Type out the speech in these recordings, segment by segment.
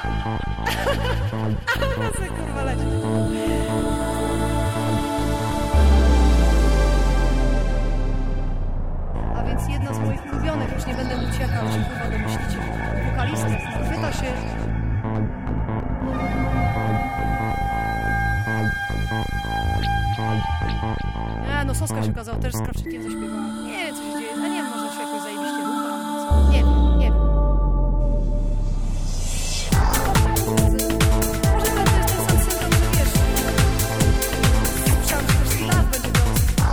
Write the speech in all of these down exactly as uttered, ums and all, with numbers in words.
Co kurwa leci? A więc jedna z moich ulubionych, już nie będę mówić jaka, ale się kurwa domyślicie. Wokalista chwyta się... Nie, no Soska się okazała, też z Krawczykiem zaśpiewała. Nie wiem, co się dzieje, a nie wiem, może się jakoś zajebiście rucha. Nie wiem, nie wiem. Może to jest ten sam syndrom, że wiesz... Słyszałam, że też Stilaw będzie grał.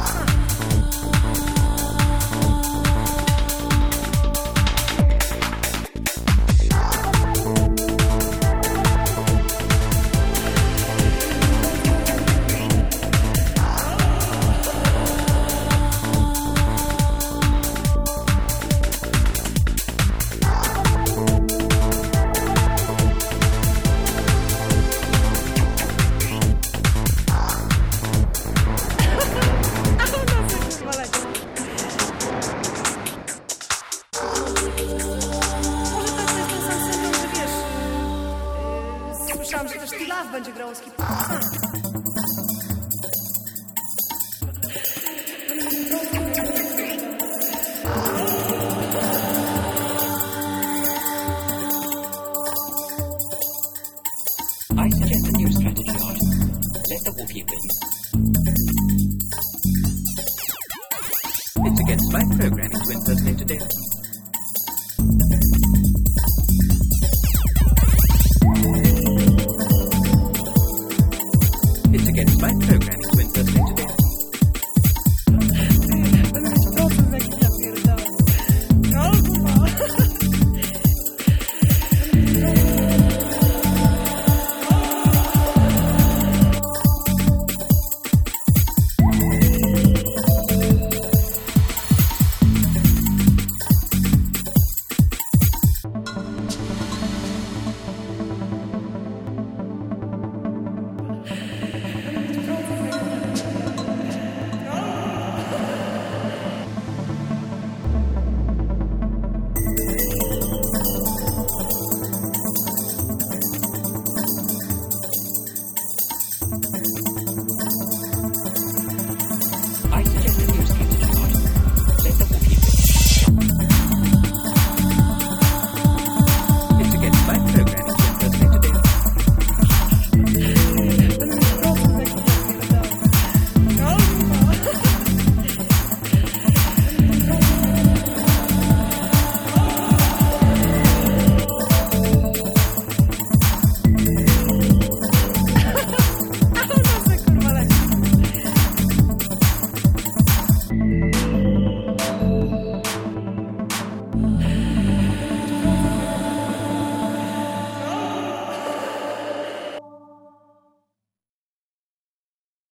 Słyszałam, że też Stilaw będzie grał z hip I suggest a new strategy, Arthur. Let the whoopee win.